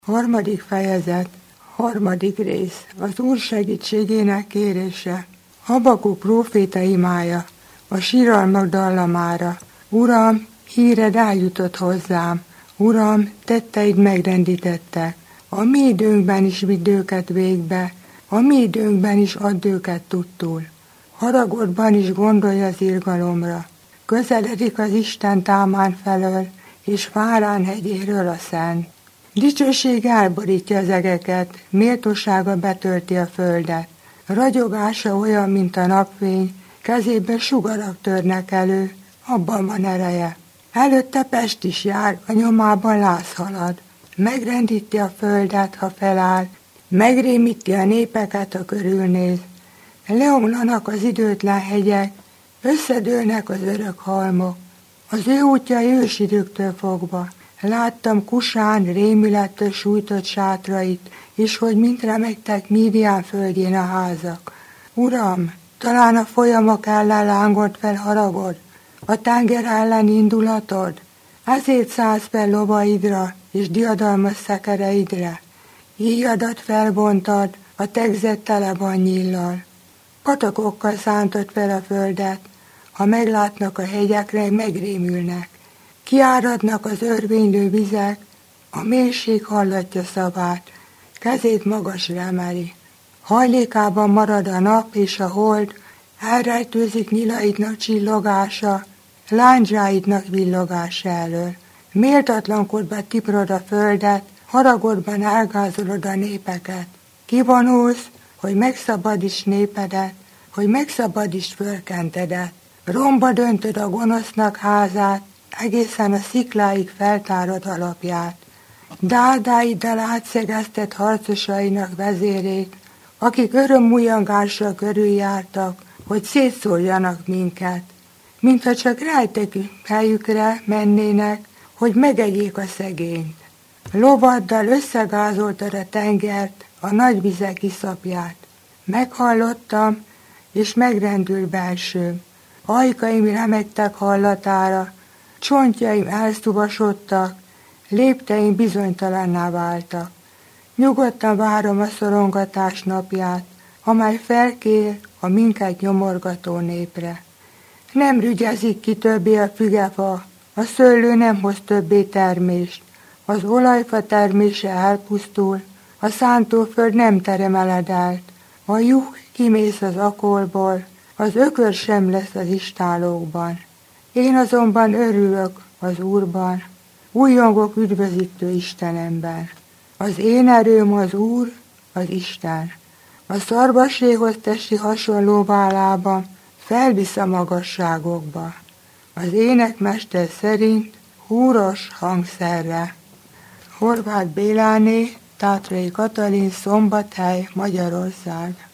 Harmadik fejezet, harmadik rész, az Úr segítségének kérése. Habakuk próféta imája, a síralmak dallamára. Uram, híred eljutott hozzám, Uram, tetteid megrendítettek. A mi időnkben is vidd őket végbe, a mi időnkben is add őket tudtul. Haragodban is gondolj az irgalomra. Közeledik az Isten támán felől, és Fárán hegyéről a szent. Dicsőség elborítja az egeket, méltósága betölti a földet. Ragyogása olyan, mint a napfény, kezében sugarak törnek elő, abban van ereje. Előtte Pest is jár, a nyomában Lász halad. Megrendíti a földet, ha feláll, megrémíti a népeket, ha körülnéz. Leomlanak az időtlen hegyek, összedőlnek az örök halmok. Az ő útjai ősidőktől fogva. Láttam Kusán rémülettől sújtott sátrait, és hogy mint remegtek Mídián földjén a házak. Uram, talán a folyamok ellen lángolt fel haragod, a tenger ellen indulatod, ezért szállsz fel lovaidra, és diadalmas szekereidre. Íjadat felbontad, a tegzet tele van nyíllal. Patakokkal szántod fel a földet, ha meglátnak a hegyekre, megrémülnek. Kiáradnak az örvénylő vizek, a mélység hallatja szavát, kezét magasra emeli. Hajlékában marad a nap és a hold, elrejtőzik nyilaidnak csillogása, lándzsáidnak villogása elől. Méltatlankodva tiprod a földet, haragodban elgázolod a népeket. Kivonulsz, hogy megszabadíts népedet, hogy megszabadíts fölkentedet. Romba döntöd a gonosznak házát, egészen a szikláig feltárod alapját. Dáldáiddal átszegezted harcosainak vezérét, akik örömújangással körüljártak, hogy szétszórjanak minket, mintha csak rejtek helyükre mennének, hogy megegyék a szegényt. Lovaddal összegázoltad a tengert, a nagy vizek iszapját. Meghallottam, és megrendült belsőm. Ajkaim remegtek hallatára, csontjaim elszuvasodtak, lépteim bizonytalanná váltak. Nyugodtan várom a szorongatás napját, amely felkér a minket nyomorgató népre. Nem rügyezik ki többé a fügefa, a szőlő nem hoz többé termést, az olajfa termése elpusztul, a szántóföld nem teremeledelt, a juh kimész az akolból, az ökör sem lesz az istálókban. Én azonban örülök az Úrban, újjongok üdvözítő Istenemben. Az én erőm az Úr, az Isten. A szarvasséghoz testi hasonló vállában felvisz a magasságokba. Az énekmester szerint húros hangszerre. Horváth Béláné, Tátrai Katalin, Szombathely, Magyarország.